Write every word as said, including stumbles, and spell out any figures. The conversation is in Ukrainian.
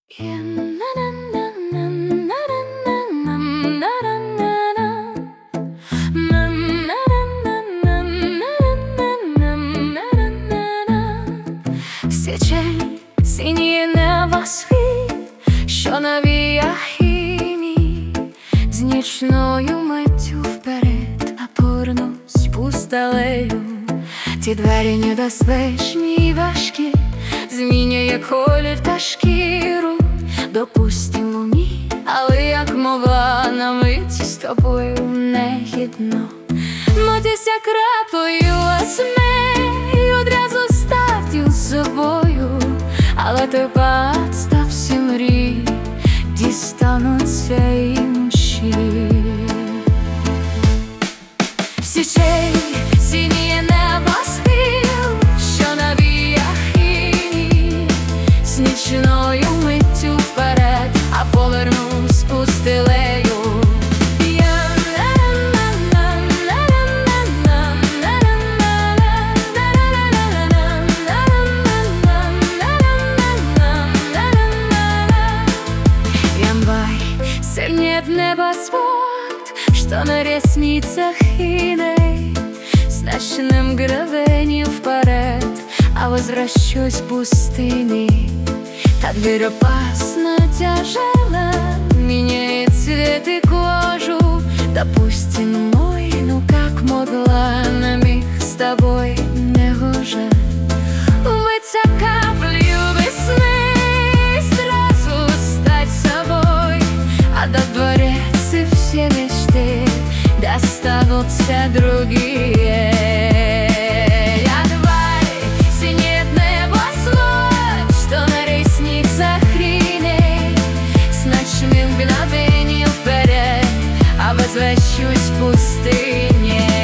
Січень, синє небо світ, що навіяв хімії, з нічною миттю вперед, а повернусь пустелею. Ті двері небезпечні й важкі, змінює колір та шкіру. Допустимо, ні, але як мова на миті з тобою не гідно. Мотися краплею осмей, одразу став з собою, але тепер став всі мрії, дістануться інші. Січень, синє небо світ, що навіяв хімії, з нічною миттю вперед, а повернусь пустелею. Сильнеет небосвод, что на ресницах иней, с ночным мгновением вперед, а возвращусь в пустыни. Та дверь опасно тяжела, меняет цвет и кожу. Допустим, мой, ну как могла на миг с тобой не гоже умыться каплю весны, сразу стать собой. А до дворец и все мечты достанутся другие. А давай, синеет небосвод, что на ресницах иней, с ночным мгновением вперед, а возвращусь в пустыне.